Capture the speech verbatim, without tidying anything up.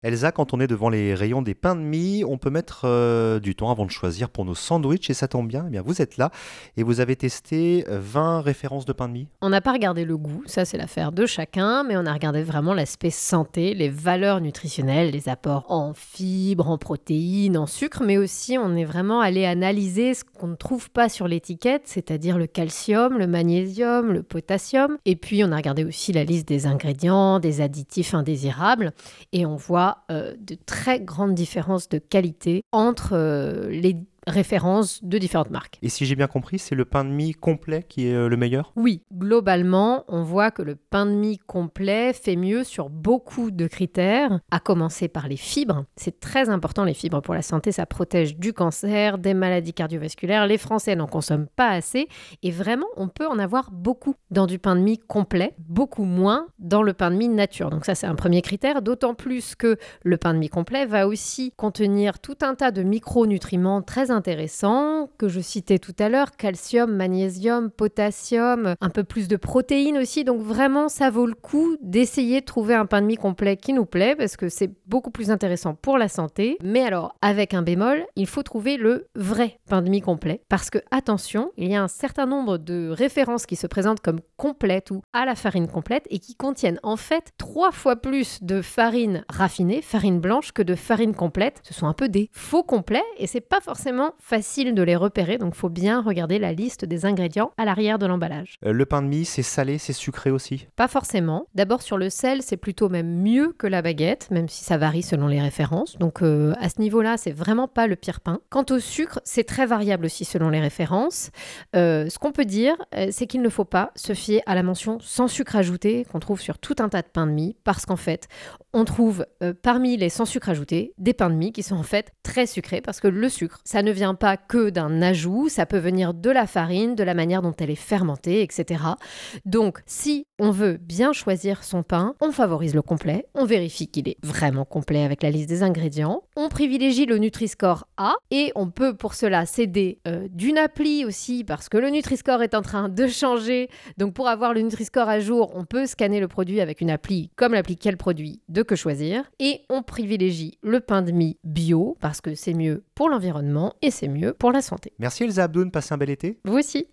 Elsa, quand on est devant les rayons des pains de mie, on peut mettre euh, du temps avant de choisir pour nos sandwichs et ça tombe bien, eh bien vous êtes là et vous avez testé euh, vingt références de pains de mie. On n'a pas regardé le goût, ça c'est l'affaire de chacun, mais on a regardé vraiment l'aspect santé, les valeurs nutritionnelles, les apports en fibres, en protéines, en sucre, mais aussi on est vraiment allé analyser ce qu'on ne trouve pas sur l'étiquette, c'est-à-dire le calcium, le magnésium, le potassium. Et puis on a regardé aussi la liste des ingrédients, des additifs indésirables, et on voit euh, de très grandes différences de qualité entre euh, les références de différentes marques. Et si j'ai bien compris, c'est le pain de mie complet qui est euh, le meilleur? Oui, globalement, on voit que le pain de mie complet fait mieux sur beaucoup de critères, à commencer par les fibres. C'est très important les fibres pour la santé, ça protège du cancer, des maladies cardiovasculaires. Les Français n'en consomment pas assez et vraiment, on peut en avoir beaucoup dans du pain de mie complet, beaucoup moins dans le pain de mie nature. Donc ça, c'est un premier critère, d'autant plus que le pain de mie complet va aussi contenir tout un tas de micronutriments très intéressants que je citais tout à l'heure, calcium, magnésium, potassium, un peu plus de protéines aussi. Donc vraiment, ça vaut le coup d'essayer de trouver un pain de mie complet qui nous plaît parce que c'est beaucoup plus intéressant pour la santé. Mais alors, avec un bémol, il faut trouver le vrai pain de mie complet parce que, attention, il y a un certain nombre de références qui se présentent comme complètes ou à la farine complète et qui contiennent en fait trois fois plus de farine raffinée, farine blanche, que de farine complète. Ce sont un peu des faux complets et c'est pas forcément facile de les repérer, donc il faut bien regarder la liste des ingrédients à l'arrière de l'emballage. Euh, le pain de mie, c'est salé, c'est sucré aussi? Pas forcément. D'abord sur le sel, c'est plutôt même mieux que la baguette, même si ça varie selon les références. Donc euh, à ce niveau-là, c'est vraiment pas le pire pain. Quant au sucre, c'est très variable aussi selon les références. Euh, ce qu'on peut dire, euh, c'est qu'il ne faut pas se fier à la mention sans sucre ajouté qu'on trouve sur tout un tas de pains de mie, parce qu'en fait, on trouve euh, parmi les sans sucre ajouté des pains de mie qui sont en fait très sucrés, parce que le sucre, ça ne vient pas que d'un ajout, ça peut venir de la farine, de la manière dont elle est fermentée, et cetera. Donc, si on veut bien choisir son pain, on favorise le complet, on vérifie qu'il est vraiment complet avec la liste des ingrédients, on privilégie le Nutri-Score A et on peut pour cela s'aider euh, d'une appli aussi parce que le Nutri-Score est en train de changer. Donc, pour avoir le Nutri-Score à jour, on peut scanner le produit avec une appli comme l'appli Quel produit de Que choisir et on privilégie le pain de mie bio parce que c'est mieux pour l'environnement et c'est mieux pour la santé. Merci Elsa Abdoun, passez un bel été. Vous aussi.